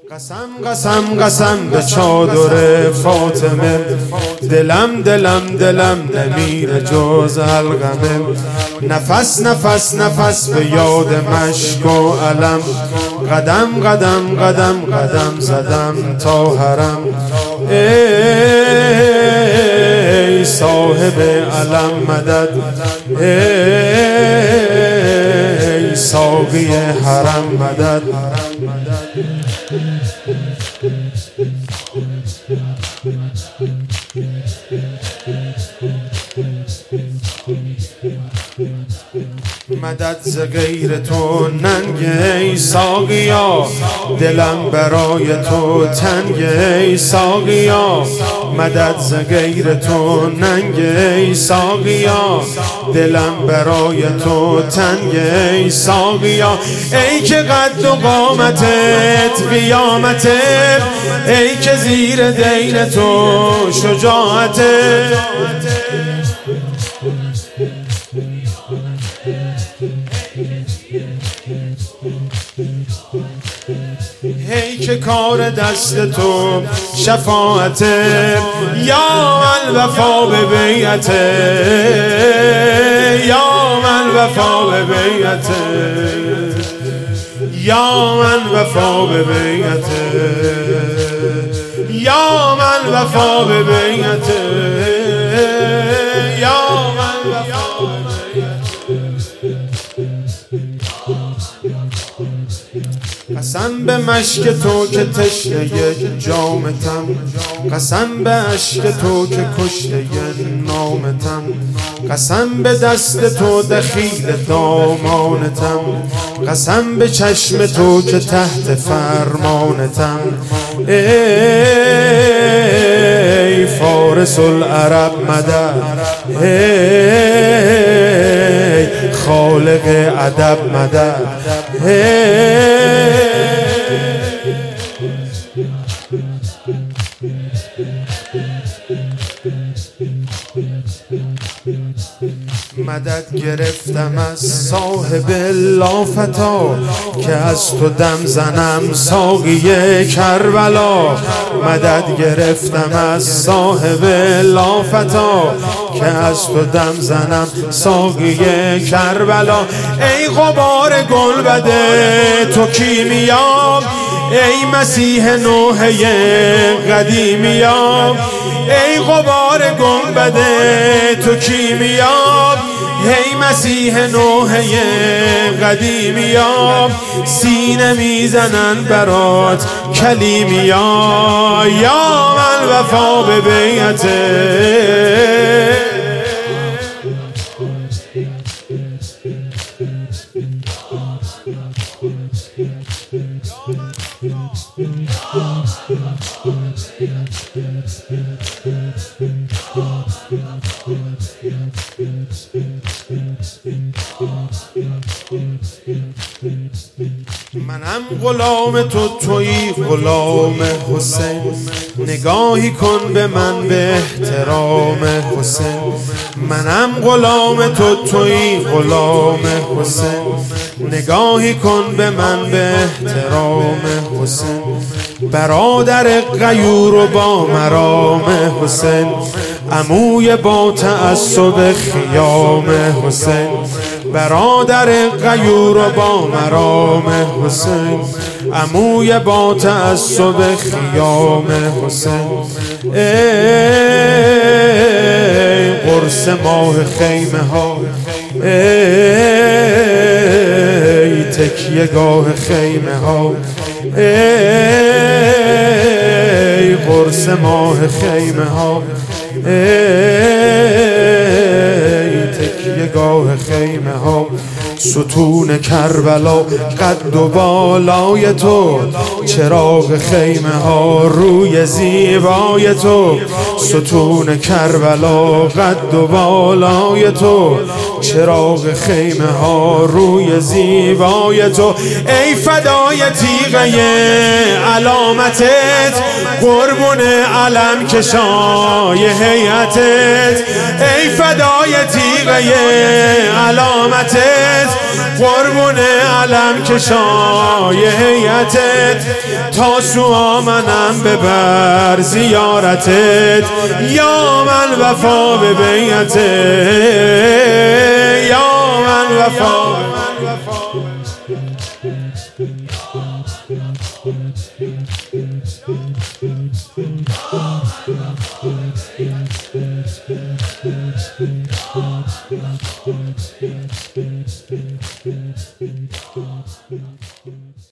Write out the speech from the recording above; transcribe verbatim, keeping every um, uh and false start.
قسم قسم قسم به چادر فاطمه، دلم دلم دلم نمیره جز الغمه. نفس نفس نفس به یاد مشک و علم، قدم قدم قدم قدم زدم تا حرم. ای صاحب علم مدد، ای ساقی حرم مدد. مدد ز غیر تو ننگ ای ساقیا، دلم برای تو تنگ ای ساقیا. مدد ز غیر تو ننگ ای ساقیا، دلم برای تو تنگ ای ساقیا. ای که قد و قامتت قیامتت، ای که زیر دین تو شجاعتت. ای که کار دست تو شفاعته، یا الوفا به بیعته، یا من وفا به بیعته، یا من وفا به بیعته، یا من وفا به بیعته، یا من وفا به قسم به مشک تو که تشنه جامتم، قسم به عشق تو که کشته نامتم، قسم به دست تو دخیل دامانتم، قسم به چشم تو که تحت فرمانتم. ای فارس العرب مدد، ای خالق ادب مدد، مدد گرفتم از صاحب لافتا، که از تو دم زنم ساقی کربلا. مدد گرفتم از صاحب لافتا، که از تو دم زنم ساقی کربلا. ای غبار گلبده تو کیمیا، ای مسیح نوحه قدیمیا. ای غبار گنبده تو کیمیا، ای مسیح نوحه قدیمیا. سینه میزنن برات کلیمیا، یا من وفا به بیعته. منم غلام تو، تویی غلام حسین. نگاهی کن به من به احترام حسین. منم غلام تو، تویی غلام حسین. نگاهی کن به من به احترام حسین. برادر غیور و با مرام حسین، عموی با تعصب خیام حسین. برادر غیور و با مرام حسین، عموی با تعصب خیام حسین. ای قرص ماه خیمه ها، ای تکیه گاه خیمه ها، ای قرص ماه خیمه ها، ای تکیه گاه خیمه ها. ستون کربلا قد و بالای تو، چراغ خیمه ها روی زیبای تو. ستون کربلا قد و بالای تو، چراغ خیمه ها روی زیبای تو. ای فدای تیغه علامتت، قربون علم کشای هیئتت. ای فدای تیغه علامتت، قربون علم کشای هیئتت تا سوها منم ببر زیارتت یا من وفا به بیعتت یا من وفا